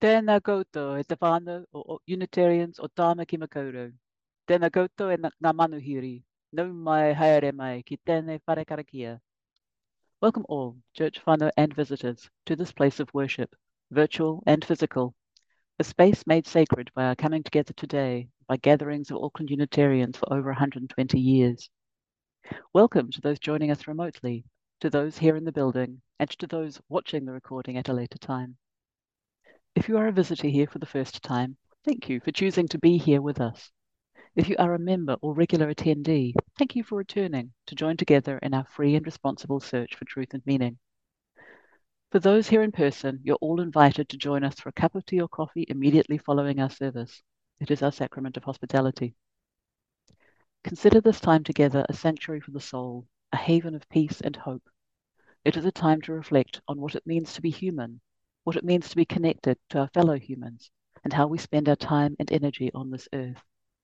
Tēnā koutou, te whānau o Unitarians o Tāma ki Makaurau. Tēnā koutou e ngā manuhiri. Nau mai haere mai ki tēnei whare karakia. Welcome all, church whānau and visitors, to this place of worship, virtual and physical, a space made sacred by our coming together today by gatherings of Auckland Unitarians for over 120 years. Welcome to those joining us remotely, to those here in the building, and to those watching the recording at a later time. If you are a visitor here for the first time, thank you for choosing to be here with us. If you are a member or regular attendee, thank you for returning to join together in our free and responsible search for truth and meaning. For those here in person, you're all invited to join us for a cup of tea or coffee immediately following our service. It is our sacrament of hospitality. Consider this time together a sanctuary for the soul, a haven of peace and hope. It is a time to reflect on what it means to be human, what it means to be connected to our fellow humans, and how we spend our time and energy on this earth.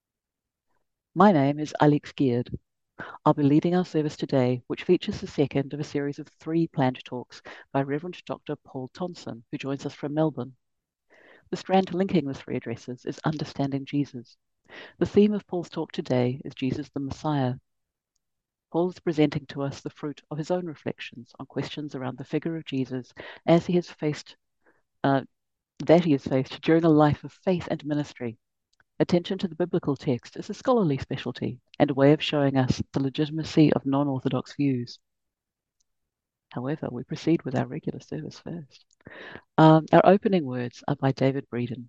My name is Alex Geard. I'll be leading our service today, which features the second of a series of 3 planned talks by Reverend Dr. Paul Tonson, who joins us from Melbourne. The strand linking the 3 addresses is Understanding Jesus. The theme of Paul's talk today is Jesus the Messiah. Paul is presenting to us the fruit of his own reflections on questions around the figure of Jesus as he has faced during a life of faith and ministry. Attention to the biblical text is a scholarly specialty and a way of showing us the legitimacy of non-orthodox views. However, we proceed with our regular service first. Our opening words are by David Breeden.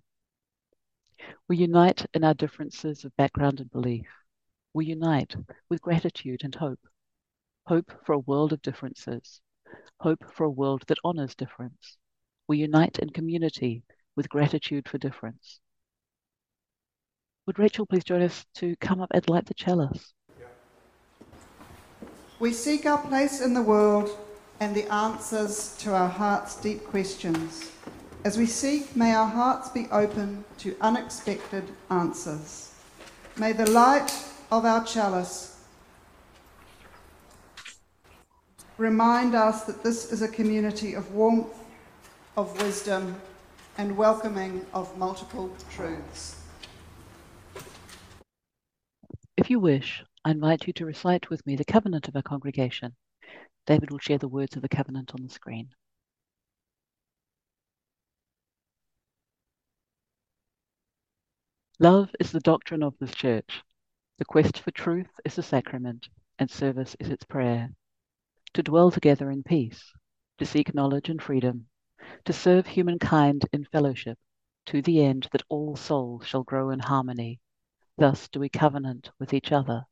We unite in our differences of background and belief. We unite with gratitude and hope. Hope for a world of differences. Hope for a world that honors difference. We unite in community with gratitude for difference. Would Rachel please join us to come up and light the chalice? We seek our place in the world and the answers to our heart's deep questions. As we seek, may our hearts be open to unexpected answers. May the light of our chalice remind us that this is a community of warmth, of wisdom, and welcoming of multiple truths. If you wish, I invite you to recite with me the covenant of our congregation. David will share the words of the covenant on the screen. Love is the doctrine of this church. The quest for truth is the sacrament, and service is its prayer. To dwell together in peace, to seek knowledge and freedom, to serve humankind in fellowship, to the end that all souls shall grow in harmony. Thus do we covenant with each other.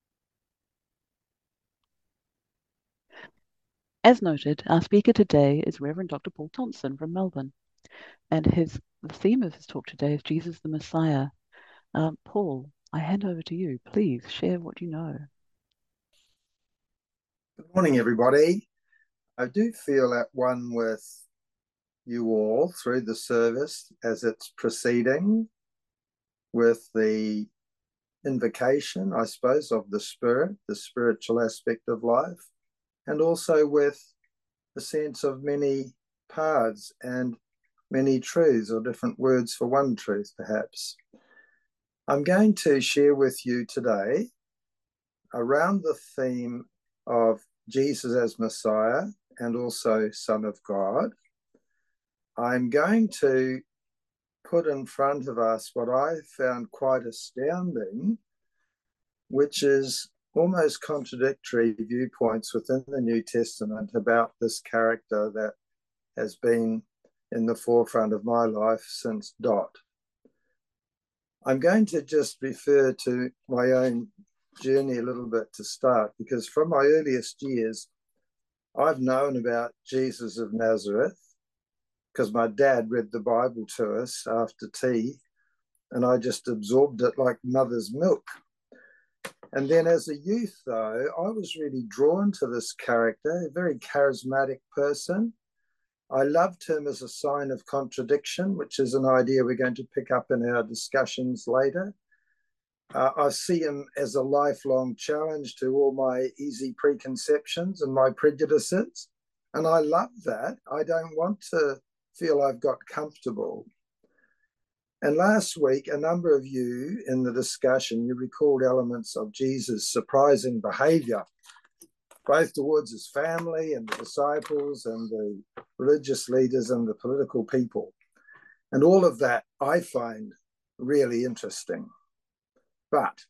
As noted, our speaker today is Reverend Dr. Paul Tonson from Melbourne, and the theme of his talk today is Jesus the Messiah. Paul, I hand over to you. Please share what you know. Good morning, everybody. I do feel at one with you all through the service as it's proceeding with the invocation, I suppose, of the Spirit, the spiritual aspect of life, and also with the sense of many paths and many truths, or different words for one truth, perhaps. I'm going to share with you today around the theme of Jesus as Messiah and also Son of God. I'm going to put in front of us what I found quite astounding, which is almost contradictory viewpoints within the New Testament about this character that has been in the forefront of my life since Dot. I'm going to just refer to my own journey a little bit to start, because from my earliest years, I've known about Jesus of Nazareth because my dad read the Bible to us after tea, and I just absorbed it like mother's milk. And then as a youth, though, I was really drawn to this character, a very charismatic person. I loved him as a sign of contradiction, which is an idea we're going to pick up in our discussions later. I see him as a lifelong challenge to all my easy preconceptions and my prejudices. And I love that. I don't want to feel I've got comfortable. And last week, a number of you in the discussion, you recalled elements of Jesus' surprising behavior, both towards his family and the disciples and the religious leaders and the political people. And all of that I find really interesting. But,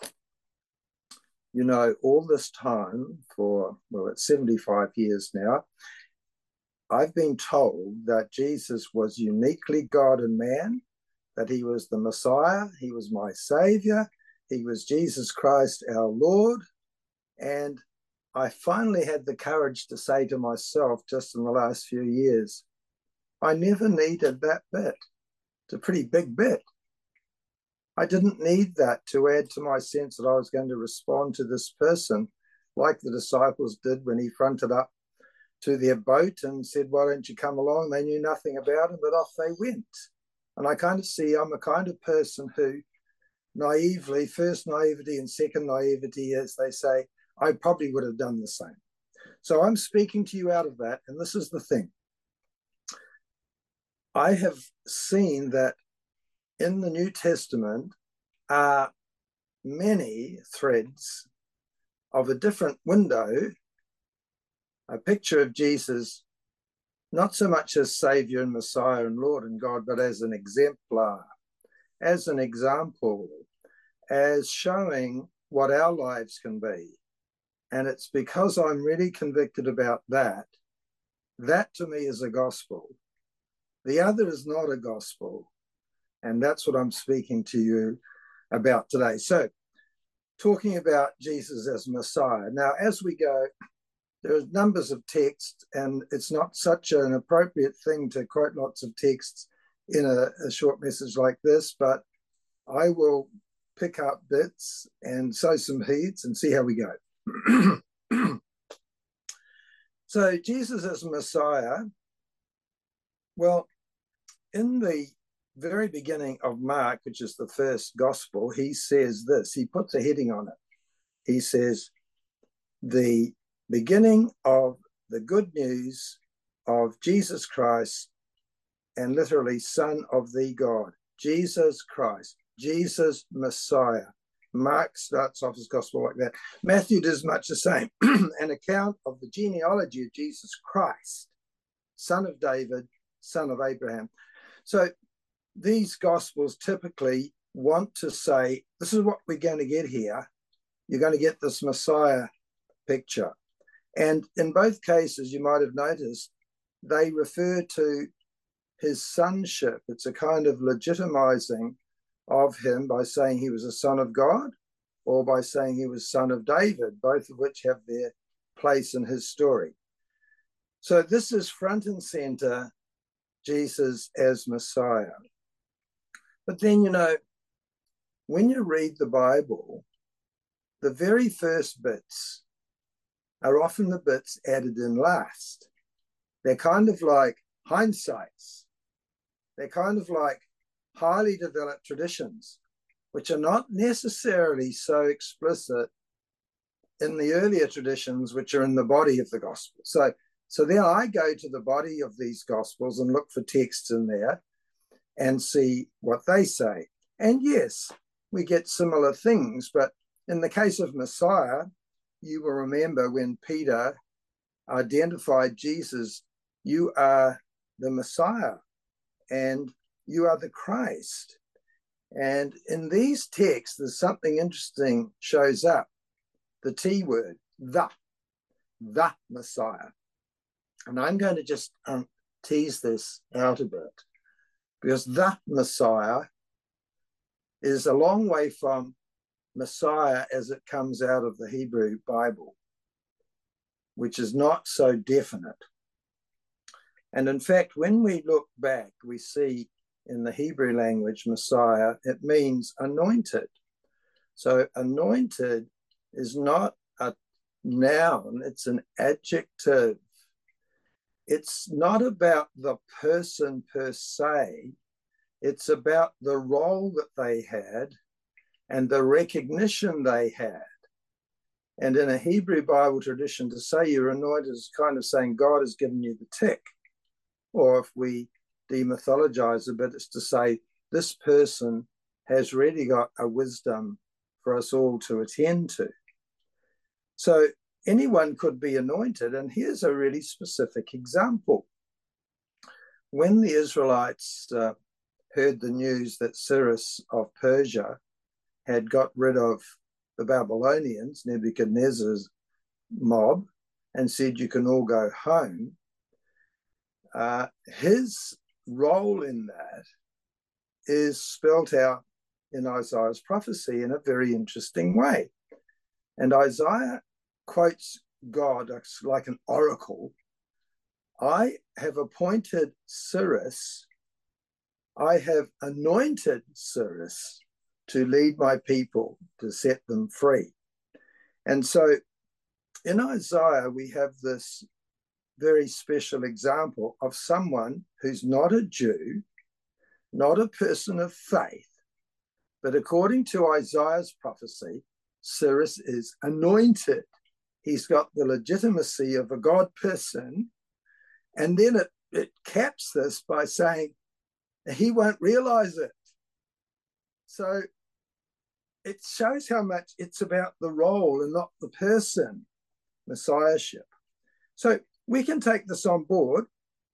you know, all this time for, well, it's 75 years now, I've been told that Jesus was uniquely God and man, that he was the Messiah, he was my Savior, he was Jesus Christ, our Lord. And I finally had the courage to say to myself just in the last few years, I never needed that bit. It's a pretty big bit. I didn't need that to add to my sense that I was going to respond to this person like the disciples did when he fronted up to their boat and said, why don't you come along? They knew nothing about him, but off they went. And I kind of see I'm a kind of person who naively, first naivety and second naivety, as they say, I probably would have done the same. So I'm speaking to you out of that. And this is the thing. I have seen that in the New Testament are many threads of a different window, a picture of Jesus, not so much as Savior and Messiah and Lord and God, but as an exemplar, as an example, as showing what our lives can be. And it's because I'm really convicted about that, that to me is a gospel. The other is not a gospel. And that's what I'm speaking to you about today. So, talking about Jesus as Messiah. Now, as we go, there are numbers of texts, and it's not such an appropriate thing to quote lots of texts in a short message like this, but I will pick up bits and sow some seeds and see how we go. So, Jesus as Messiah, well, in the very beginning of Mark, which is the first gospel, he says this, he puts a heading on it. He says, the beginning of the good news of Jesus Christ, and literally Son of the God, Jesus Christ, Jesus Messiah. Mark starts off his gospel like that. Matthew does much the same. An account of the genealogy of Jesus Christ, son of David, son of Abraham. So these gospels typically want to say, this is what we're going to get here. You're going to get this Messiah picture. And in both cases, you might have noticed, they refer to his sonship. It's a kind of legitimizing of him by saying he was a son of God or by saying he was son of David, both of which have their place in his story. So this is front and center, Jesus as Messiah. But then, you know, when you read the Bible, the very first bits are often the bits added in last. They're kind of like hindsights. They're kind of like highly developed traditions, which are not necessarily so explicit in the earlier traditions, which are in the body of the gospel. So then I go to the body of these gospels and look for texts in there and see what they say. And yes, we get similar things, but in the case of Messiah, you will remember when Peter identified Jesus, you are the Messiah and you are the Christ. And in these texts, there's something interesting shows up. The T word, the Messiah. And I'm going to just tease this out a bit, because the Messiah is a long way from Messiah as it comes out of the Hebrew Bible, which is not so definite. And in fact, when we look back, we see in the Hebrew language, Messiah, it means anointed. So anointed is not a noun, it's an adjective. It's not about the person per se, it's about the role that they had and the recognition they had. And in a Hebrew Bible tradition, to say you're anointed is kind of saying God has given you the tick. Or if we demythologize a bit, it's to say this person has really got a wisdom for us all to attend to. So anyone could be anointed, and here's a really specific example. When the Israelites heard the news that Cyrus of Persia had got rid of the Babylonians, Nebuchadnezzar's mob, and said, you can all go home, his role in that is spelt out in Isaiah's prophecy in a very interesting way. And Isaiah quotes God like an oracle. I have appointed Cyrus, I have anointed Cyrus to lead my people, to set them free. And so in Isaiah, we have this very special example of someone who's not a Jew, not a person of faith, but according to Isaiah's prophecy, Cyrus is anointed. He's got the legitimacy of a God person. And then it caps this by saying he won't realize it. So it shows how much it's about the role and not the person, messiahship. So we can take this on board.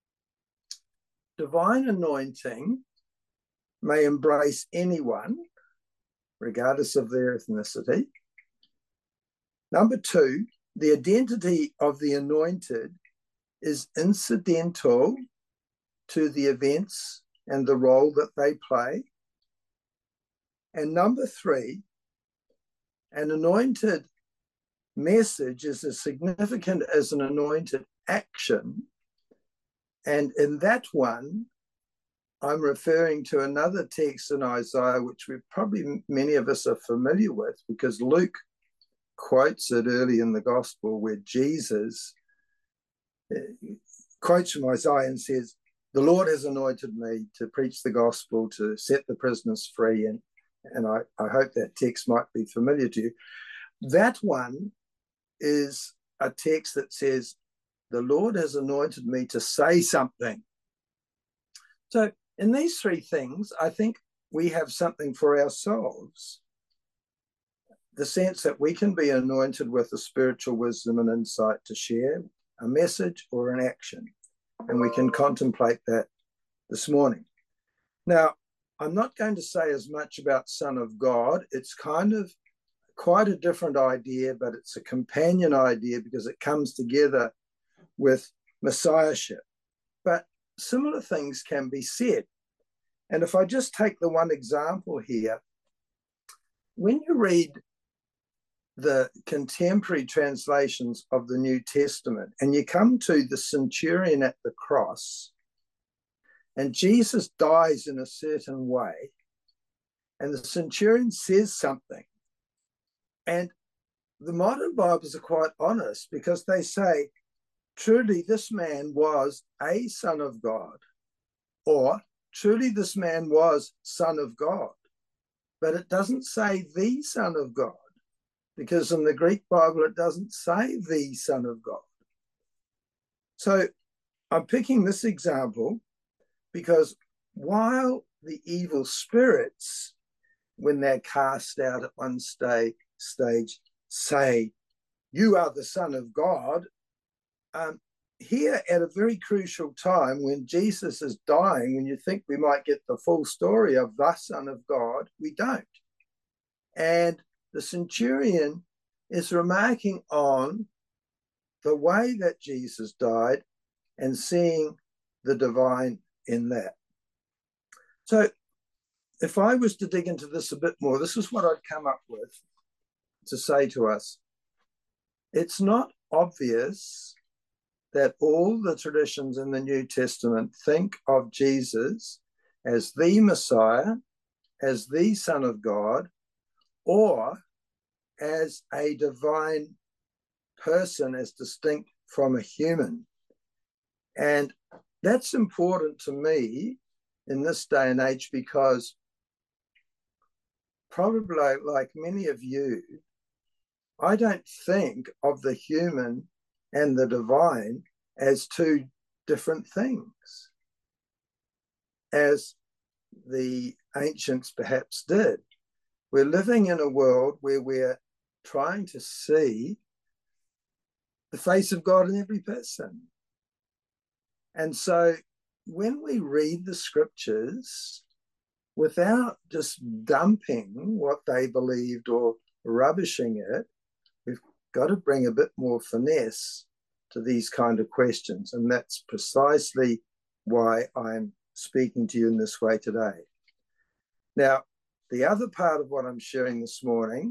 Divine anointing may embrace anyone, regardless of their ethnicity. Number two, the identity of the anointed is incidental to the events and the role that they play. And number three, an anointed message is as significant as an anointed action. And in that one, I'm referring to another text in Isaiah, which many of us are familiar with, because Luke quotes it early in the gospel, where Jesus quotes from Isaiah and says, the Lord has anointed me to preach the gospel, to set the prisoners free. And I hope that text might be familiar to you. That one is a text that says, the Lord has anointed me to say something. So in these three things, I think we have something for ourselves. The sense that we can be anointed with a spiritual wisdom and insight to share a message or an action. And we can contemplate that this morning. Now, I'm not going to say as much about Son of God. It's kind of quite a different idea, but it's a companion idea because it comes together with Messiahship. But similar things can be said. And if I just take the one example here, when you read the contemporary translations of the New Testament and you come to the centurion at the cross, and Jesus dies in a certain way, and the centurion says something, and the modern Bibles are quite honest because they say, truly this man was a son of God, or truly this man was Son of God. But it doesn't say the Son of God, because in the Greek Bible, it doesn't say the Son of God. So I'm picking this example because while the evil spirits, when they're cast out at one stage, say, you are the Son of God, here at a very crucial time when Jesus is dying, when you think we might get the full story of the Son of God, we don't. And the centurion is remarking on the way that Jesus died and seeing the divine in that. So if I was to dig into this a bit more, this is what I'd come up with to say to us. It's not obvious that all the traditions in the New Testament think of Jesus as the Messiah, as the Son of God, or as a divine person as distinct from a human. And that's important to me in this day and age because probably like many of you, I don't think of the human and the divine as two different things. As the ancients perhaps did. We're living in a world where we're trying to see the face of God in every person. And so when we read the scriptures, without just dumping what they believed or rubbishing it, we've got to bring a bit more finesse to these kind of questions. And that's precisely why I'm speaking to you in this way today. Now, the other part of what I'm sharing this morning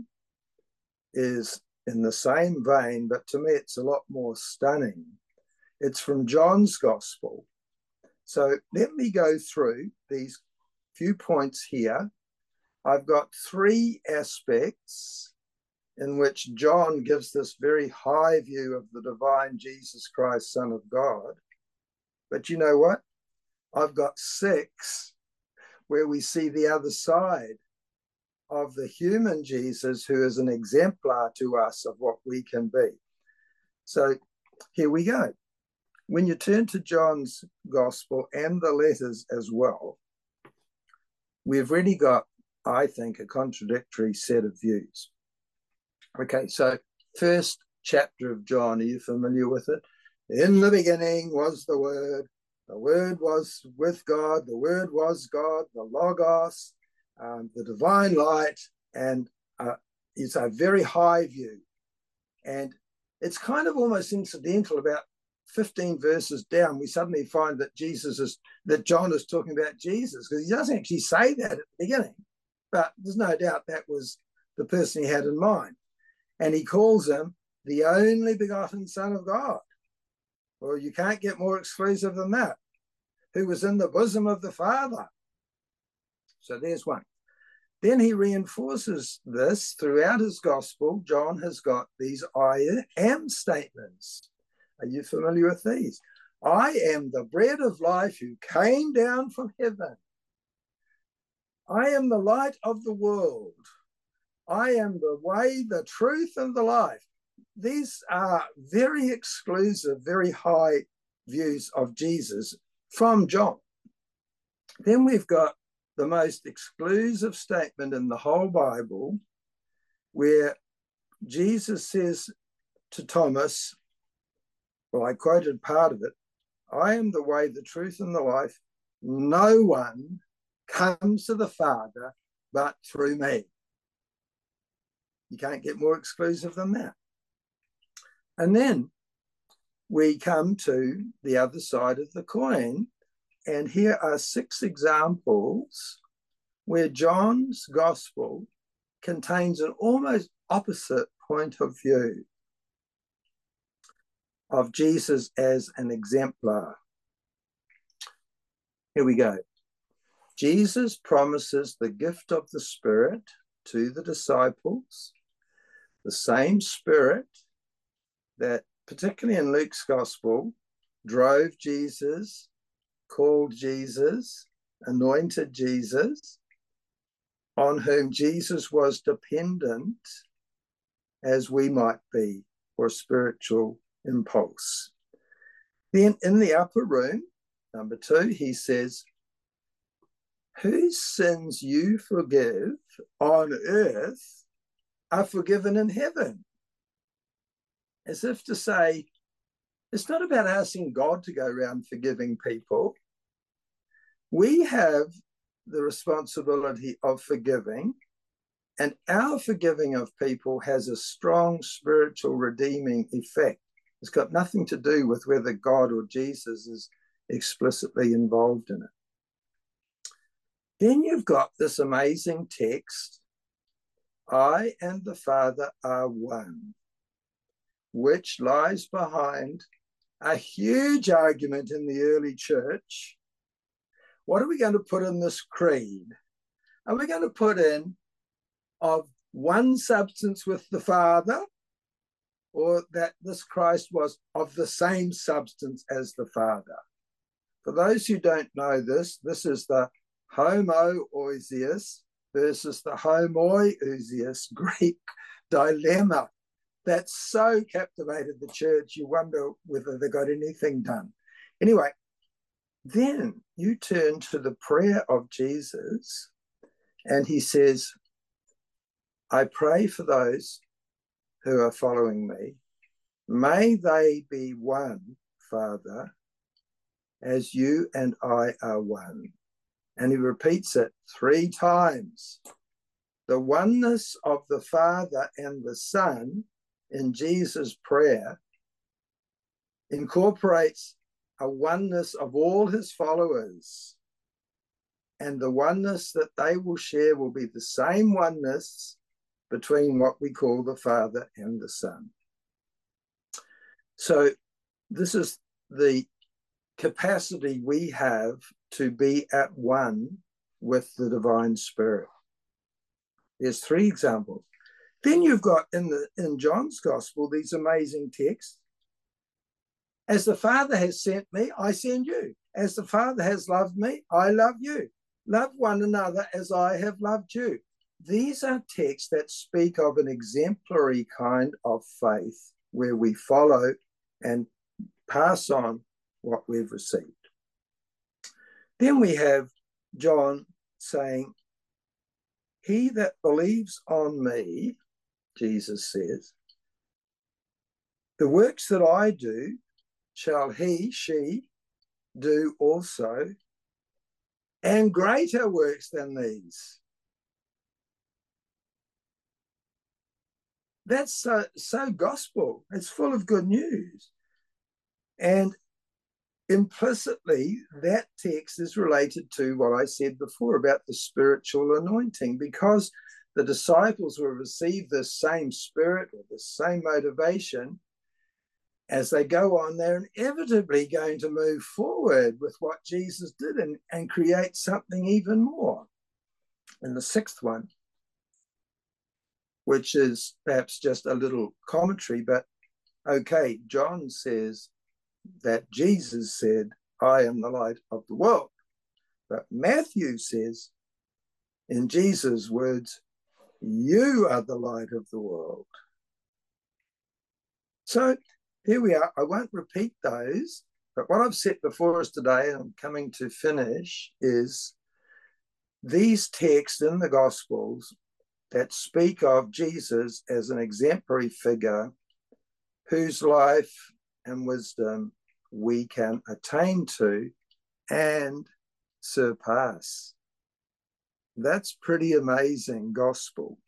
is in the same vein, but to me it's a lot more stunning. It's from John's Gospel. So let me go through these few points here. I've got three aspects in which John gives this very high view of the divine Jesus Christ, Son of God. But you know what? I've got six where we see the other side of the human Jesus, who is an exemplar to us of what we can be. So here we go. When you turn to John's Gospel and the letters as well, we've really got, I think, a contradictory set of views. Okay, so first chapter of John, are you familiar with it? In the beginning was the Word was with God, the Word was God, the Logos, the divine light, and it's a very high view. And it's kind of almost incidental. About 15 verses down, we suddenly find that John is talking about Jesus, because he doesn't actually say that at the beginning, but there's no doubt that was the person he had in mind. And he calls him the only begotten Son of God. Well, you can't get more exclusive than that. Who was in the bosom of the Father. So there's one. Then he reinforces this throughout his gospel. John has got these I am statements. Are you familiar with these? I am the bread of life who came down from heaven. I am the light of the world. I am the way, the truth, and the life. These are very exclusive, very high views of Jesus from John. Then we've got the most exclusive statement in the whole Bible, where Jesus says to Thomas, well, I quoted part of it, I am the way, the truth, and the life. No one comes to the Father but through me. You can't get more exclusive than that. And then we come to the other side of the coin, and here are 6 examples where John's gospel contains an almost opposite point of view of Jesus as an exemplar. Here we go. Jesus promises the gift of the Spirit to the disciples, the same Spirit that, particularly in Luke's gospel, drove Jesus, called Jesus, anointed Jesus, on whom Jesus was dependent, as we might be, for spiritual impulse. Then in the upper room, number 2, he says, whose sins you forgive on earth are forgiven in heaven. As if to say, it's not about asking God to go around forgiving people. We have the responsibility of forgiving, and our forgiving of people has a strong spiritual redeeming effect. It's got nothing to do with whether God or Jesus is explicitly involved in it. Then you've got this amazing text, I and the Father are one, which lies behind a huge argument in the early church. What are we going to put in this creed? Are we going to put in of one substance with the Father, or that this Christ was of the same substance as the Father? For those who don't know this, this is the homoousios versus the homoiousios Greek dilemma that so captivated the church, you wonder whether they got anything done. Anyway, Then you turn to the prayer of Jesus, and he says, I pray for those who are following me. May they be one, Father, as you and I are one. And he repeats it 3 times. The oneness of the Father and the Son in Jesus' prayer incorporates a oneness of all his followers. And the oneness that they will share will be the same oneness between what we call the Father and the Son. So this is the capacity we have to be at one with the divine Spirit. There's 3 examples. Then you've got in John's Gospel these amazing texts. As the Father has sent me, I send you. As the Father has loved me, I love you. Love one another as I have loved you. These are texts that speak of an exemplary kind of faith where we follow and pass on what we've received. Then we have John saying, he that believes on me, Jesus says, the works that I do shall she do also, and greater works than these. That's so gospel. It's full of good news. And implicitly, that text is related to what I said before about the spiritual anointing, because the disciples will receive the same spirit or the same motivation. As they go on, they're inevitably going to move forward with what Jesus did and create something even more. And the 6th one, which is perhaps just a little commentary, but okay, John says that Jesus said, I am the light of the world. But Matthew says, in Jesus' words, you are the light of the world. So here we are. I won't repeat those, but what I've set before us today, and I'm coming to finish, is these texts in the Gospels that speak of Jesus as an exemplary figure whose life and wisdom we can attain to and surpass. That's pretty amazing gospel.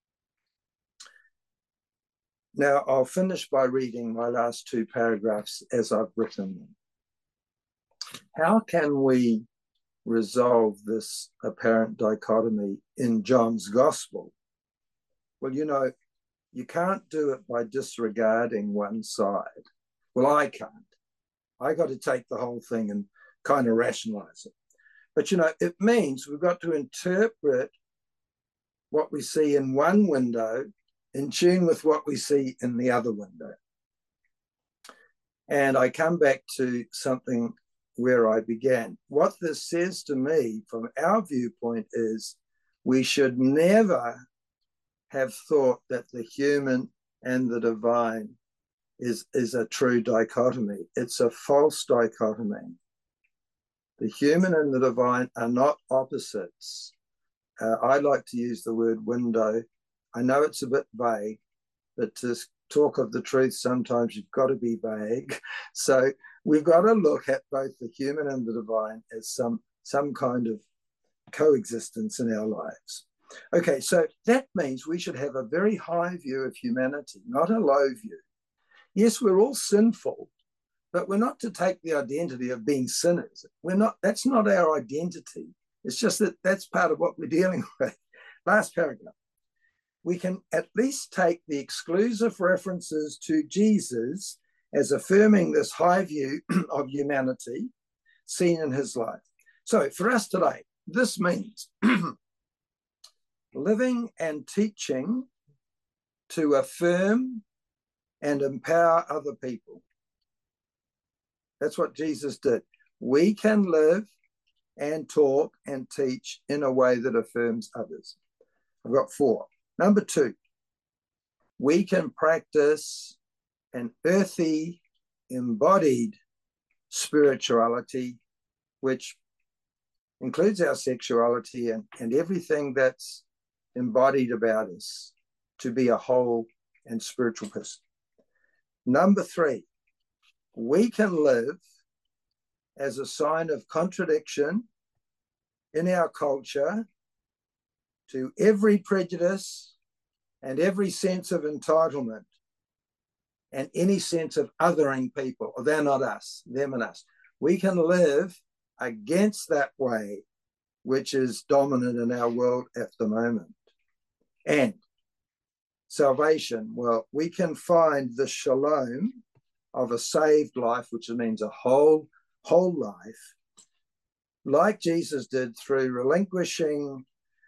Now, I'll finish by reading my last 2 paragraphs as I've written them. How can we resolve this apparent dichotomy in John's gospel? Well, you can't do it by disregarding one side. Well, I can't. I got to take the whole thing and kind of rationalize it. But, it means we've got to interpret what we see in one window in tune with what we see in the other window. And I come back to something where I began. What this says to me from our viewpoint is we should never have thought that the human and the divine is a true dichotomy. It's a false dichotomy. The human and the divine are not opposites. I like to use the word window. I know it's a bit vague, but to talk of the truth, sometimes you've got to be vague. So we've got to look at both the human and the divine as some kind of coexistence in our lives. Okay, so that means we should have a very high view of humanity, not a low view. Yes, we're all sinful, but we're not to take the identity of being sinners. That's not our identity. It's just that that's part of what we're dealing with. Last paragraph. We can at least take the exclusive references to Jesus as affirming this high view of humanity seen in his life. So for us today, this means living and teaching to affirm and empower other people. That's what Jesus did. We can live and talk and teach in a way that affirms others. I've got 4. Number 2, we can practice an earthy, embodied spirituality which includes our sexuality and everything that's embodied about us, to be a whole and spiritual person. Number 3, we can live as a sign of contradiction in our culture to every prejudice and every sense of entitlement and any sense of othering people, or they're not us, them and us. We can live against that way which is dominant in our world at the moment. And salvation, well, we can find the shalom of a saved life, which means a whole life, like Jesus did, through relinquishing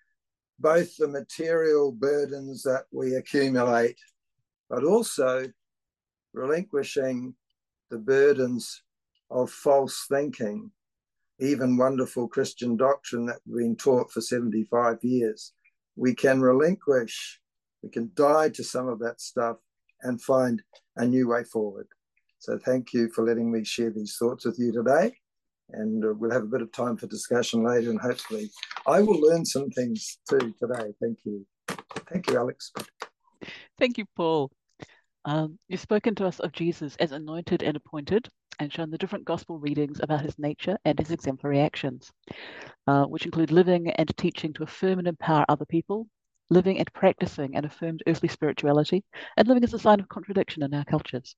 both the material burdens that we accumulate, but also relinquishing the burdens of false thinking, even wonderful Christian doctrine that we've been taught for 75 years. We can relinquish, we can die to some of that stuff and find a new way forward. So thank you for letting me share these thoughts with you today. And we'll have a bit of time for discussion later, and hopefully I will learn some things too today. Thank you. Thank you, Alex. Thank you, Paul. You've spoken to us of Jesus as anointed and appointed, and shown the different gospel readings about his nature and his exemplary actions, which include living and teaching to affirm and empower other people, living and practicing an affirmed earthly spirituality, and living as a sign of contradiction in our cultures,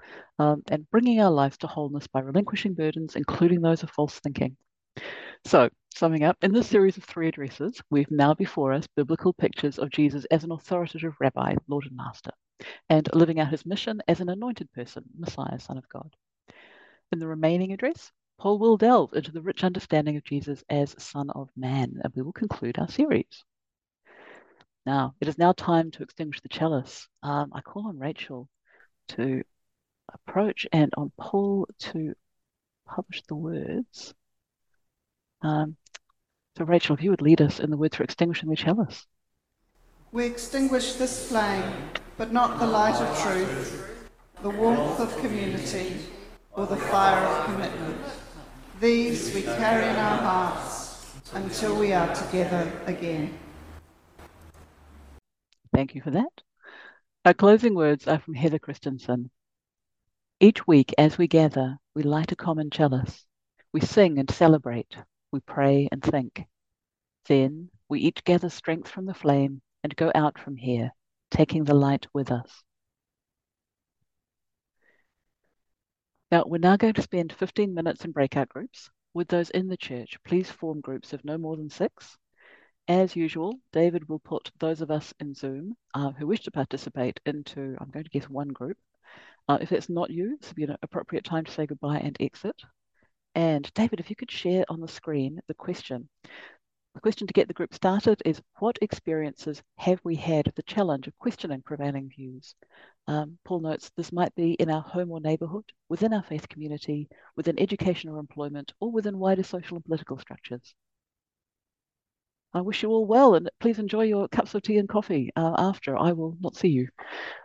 and bringing our lives to wholeness by relinquishing burdens, including those of false thinking. So, summing up, in this series of 3 addresses, we've now before us biblical pictures of Jesus as an authoritative rabbi, Lord and Master, and living out his mission as an anointed person, Messiah, Son of God. In the remaining address, Paul will delve into the rich understanding of Jesus as Son of Man, and we will conclude our series. Now, it is now time to extinguish the chalice. I call on Rachel to approach and on Paul to publish the words. So Rachel, if you would lead us in the words for extinguishing the chalice. We extinguish this flame, but not the light of truth, the warmth of community, or the fire of commitment. These we carry in our hearts until we are together again. Thank you for that. Our closing words are from Heather Christensen. Each week as we gather, we light a common chalice. We sing and celebrate. We pray and think. Then we each gather strength from the flame and go out from here, taking the light with us. Now, we're now going to spend 15 minutes in breakout groups. With those in the church, please form groups of no more than 6. As usual, David will put those of us in Zoom who wish to participate into, I'm going to guess, 1 group. If it's not you, this will be an appropriate time to say goodbye and exit. And David, if you could share on the screen the question. The question to get the group started is, what experiences have we had of the challenge of questioning prevailing views? Paul notes this might be in our home or neighbourhood, within our faith community, within education or employment, or within wider social and political structures. I wish you all well, and please enjoy your cups of tea and coffee after. I will not see you.